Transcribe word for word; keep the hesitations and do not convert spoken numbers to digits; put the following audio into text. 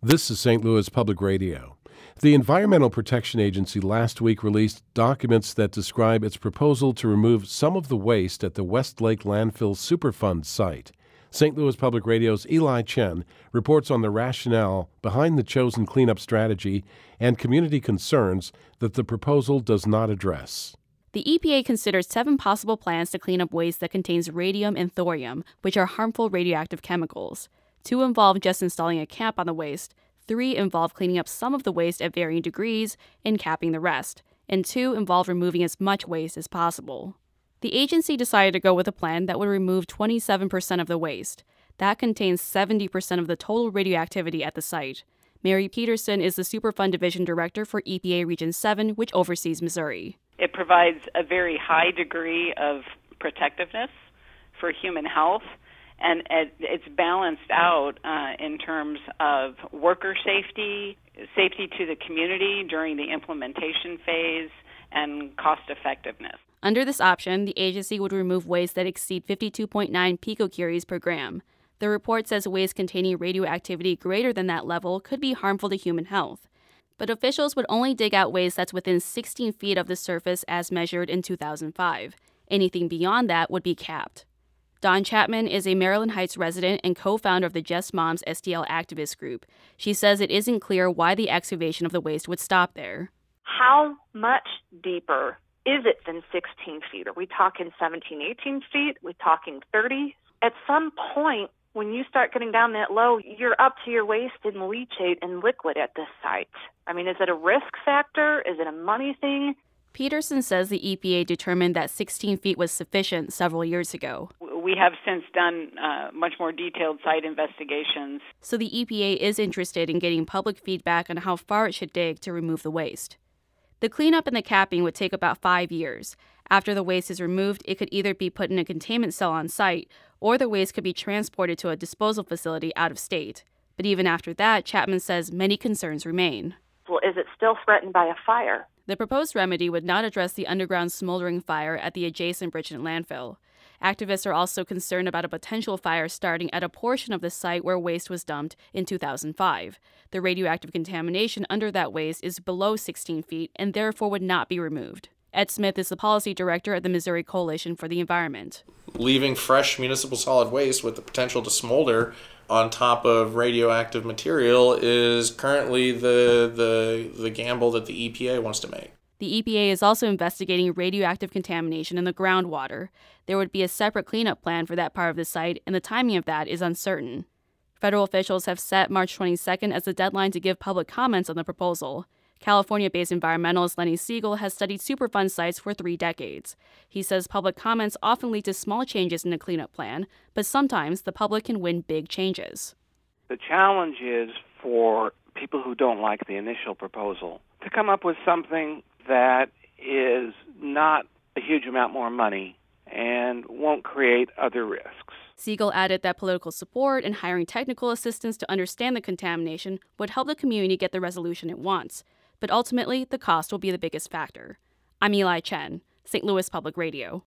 This is Saint Louis Public Radio. The Environmental Protection Agency last week released documents that describe its proposal to remove some of the waste at the Westlake Landfill Superfund site. Saint Louis Public Radio's Eli Chen reports on the rationale behind the chosen cleanup strategy and community concerns that the proposal does not address. The E P A considers seven possible plans to clean up waste that contains radium and thorium, which are harmful radioactive chemicals. Two involve just installing a cap on the waste, three involve cleaning up some of the waste at varying degrees and capping the rest, and two involve removing as much waste as possible. The agency decided to go with a plan that would remove twenty-seven percent of the waste. That contains seventy percent of the total radioactivity at the site. Mary Peterson is the Superfund Division Director for E P A Region seven, which oversees Missouri. It provides a very high degree of protectiveness for human health, and it's balanced out uh, in terms of worker safety, safety to the community during the implementation phase, and cost effectiveness. Under this option, the agency would remove waste that exceed fifty-two point nine picocuries per gram. The report says waste containing radioactivity greater than that level could be harmful to human health. But officials would only dig out waste that's within sixteen feet of the surface as measured in two thousand five. Anything beyond that would be capped. Dawn Chapman is a Maryland Heights resident and co-founder of the Just Moms S T L activist group. She says it isn't clear why the excavation of the waste would stop there. How much deeper is it than sixteen feet? Are we talking seventeen, eighteen feet? Are we talking thirty? At some point, when you start getting down that low, you're up to your waist in leachate and liquid at this site. I mean, is it a risk factor? Is it a money thing? Peterson says the E P A determined that sixteen feet was sufficient several years ago. We have since done uh, much more detailed site investigations. So the E P A is interested in getting public feedback on how far it should dig to remove the waste. The cleanup and the capping would take about five years. After the waste is removed, it could either be put in a containment cell on site, or the waste could be transported to a disposal facility out of state. But even after that, Chapman says many concerns remain. Well, is it still threatened by a fire? The proposed remedy would not address the underground smoldering fire at the adjacent Bridgeton landfill. Activists are also concerned about a potential fire starting at a portion of the site where waste was dumped in two thousand five. The radioactive contamination under that waste is below sixteen feet and therefore would not be removed. Ed Smith is the policy director at the Missouri Coalition for the Environment. Leaving fresh municipal solid waste with the potential to smolder on top of radioactive material is currently the, the, the gamble that the E P A wants to make. The E P A is also investigating radioactive contamination in the groundwater. There would be a separate cleanup plan for that part of the site, and the timing of that is uncertain. Federal officials have set March twenty-second as the deadline to give public comments on the proposal. California-based environmentalist Lenny Siegel has studied Superfund sites for three decades. He says public comments often lead to small changes in the cleanup plan, but sometimes the public can win big changes. The challenge is for people who don't like the initial proposal to come up with something that is not a huge amount more money and won't create other risks. Siegel added that political support and hiring technical assistance to understand the contamination would help the community get the resolution it wants. But ultimately, the cost will be the biggest factor. I'm Eli Chen, Saint Louis Public Radio.